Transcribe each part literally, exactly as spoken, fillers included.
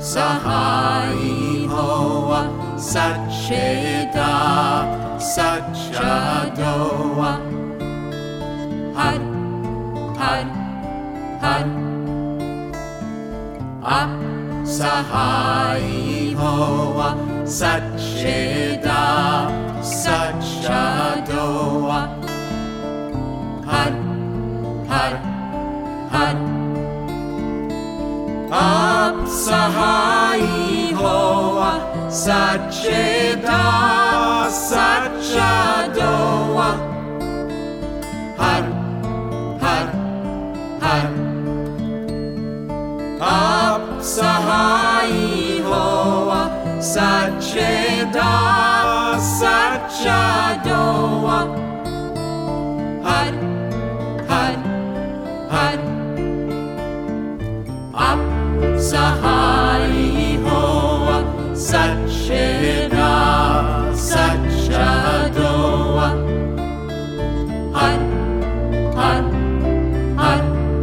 Sahai Hoa Satcheda Satchadoa Har Har Har Ap Sahai Hoa Satcheda Satchadoa Har Har Har Ap Sahai Hoa Satcheda Satchadoa Har Har Har Ap Sahai Hoa Satcheda Satchadoa Har Har Har Ap Sahai Hoa Satcheda Satchadoa Har Har Har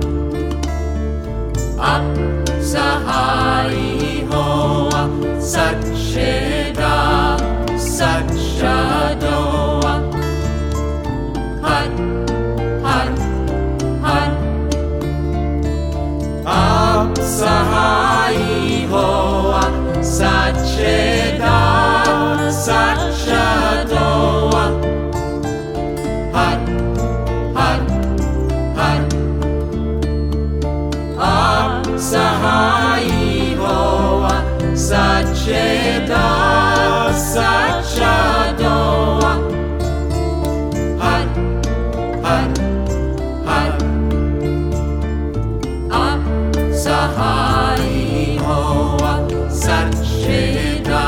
Ap Sahai Hoa Satcheda Satchadoa Har Har Har Ap Sahai Hoa Satcheda Satchadoa Har Har Har Ap Sahai Hoa Satcheda Satchadoa Har Har Har Ap Sahai Hoa Satcheda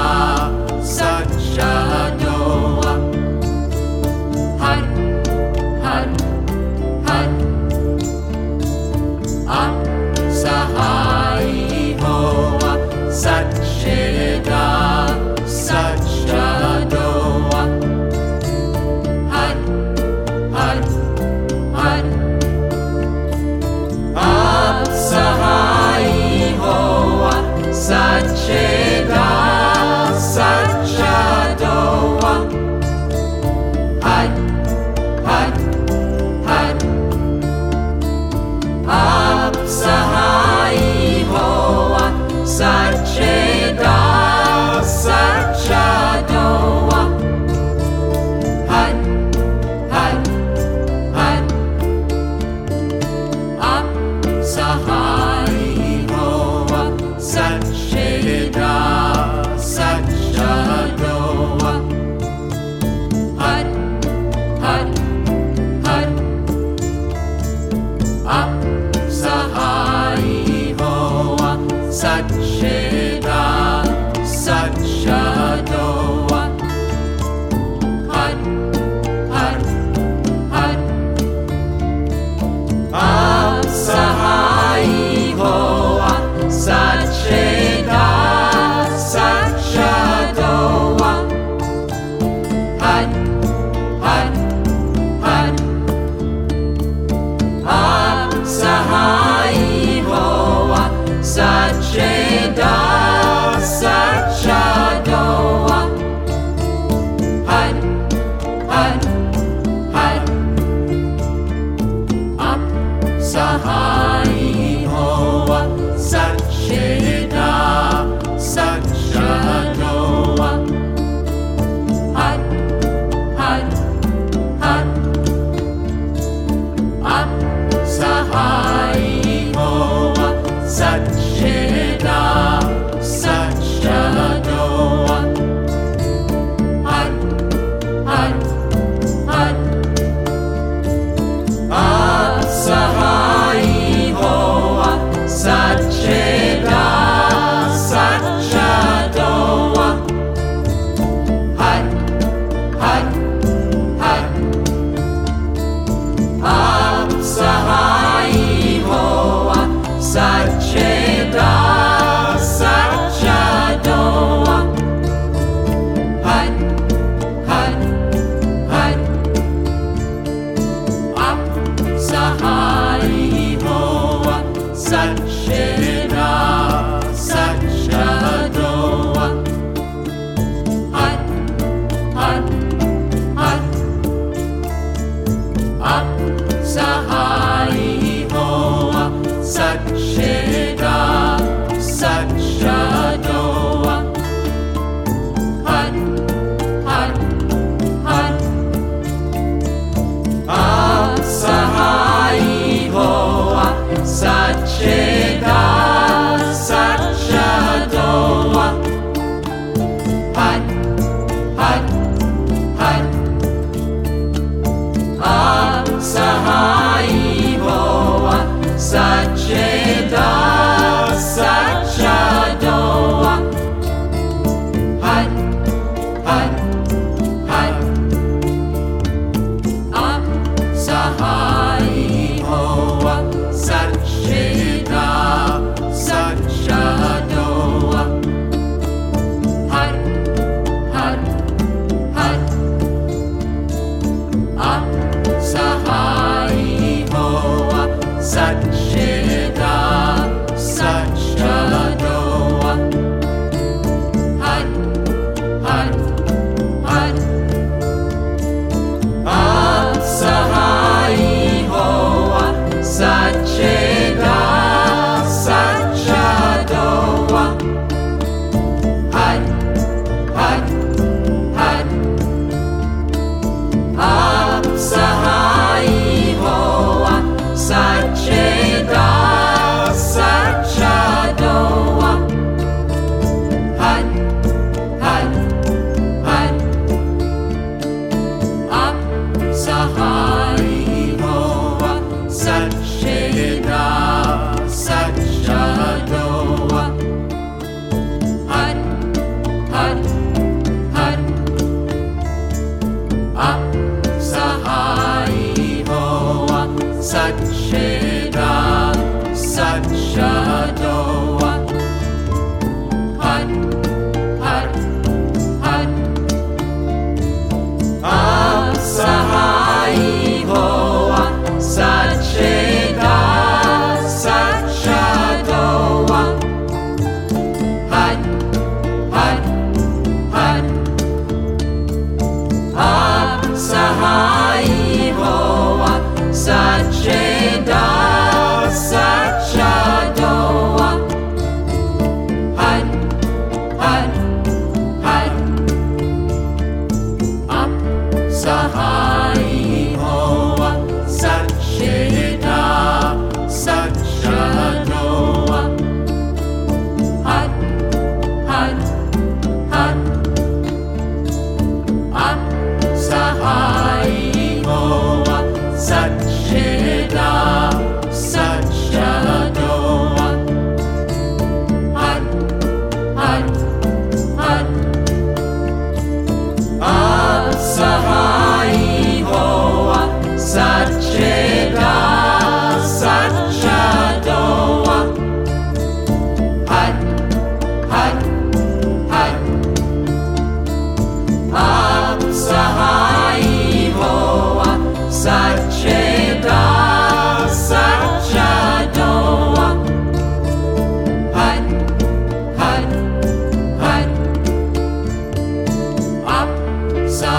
Satchadoa Har Har Har Ap Sahai Hoa Satcheda Satchadoa Har Har Har Ap Sahai Hoa Satcheda Satchadoa Har Har Har Ap Sahai Hoa Satcheda Satchadoa Har Har Har Ap Sahai Hoa Satcheda Satchadoa Har Har Har Ap Sahai Hoa Satcheda Satchadoa Har Har Har Ap Sahai Hoa Satcheda Satchadoa Har Har Har Ap Sahai Hoa Satcheda Satchadoa Har Har Har Ap Sahai Hoa Satcheda Satchadoa Har Har Har Ap Sahai Hoa Satcheda Satchadoa Har Har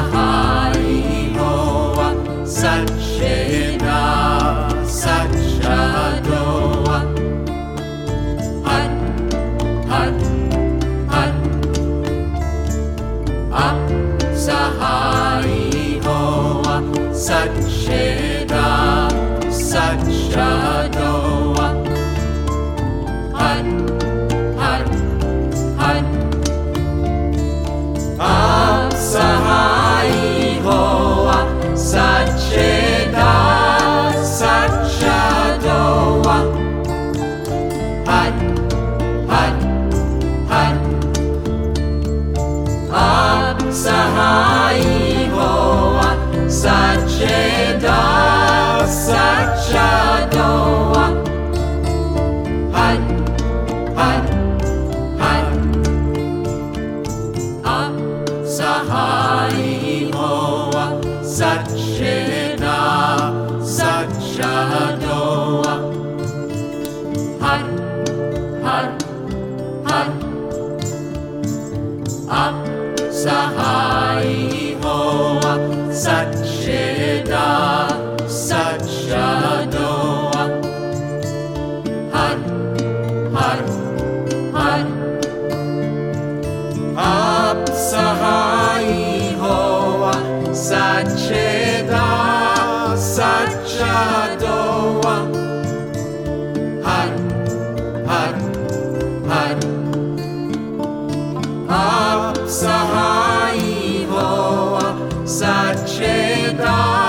Sahai Hoa Satcheda Satchadoa Hat Hat Hat Up Sahai Hoa Satcheda Satchadoa Hat Hat Hat Up Sahai Hoa Satcheda Satchadoa Hat Hat Hat Up Sahai Hoa Satcheda Satchadoa Hat Hat Hat Up Sahai Hoa Satcheda Satchadoa Hat Hat Hat Up Sahai Hoa Satcheda Satchadoa Hat Hat Hat Up Sahai Hoa Satcheda Satchadoa Hat Hat Hat Up Sahai Hoa Satcheda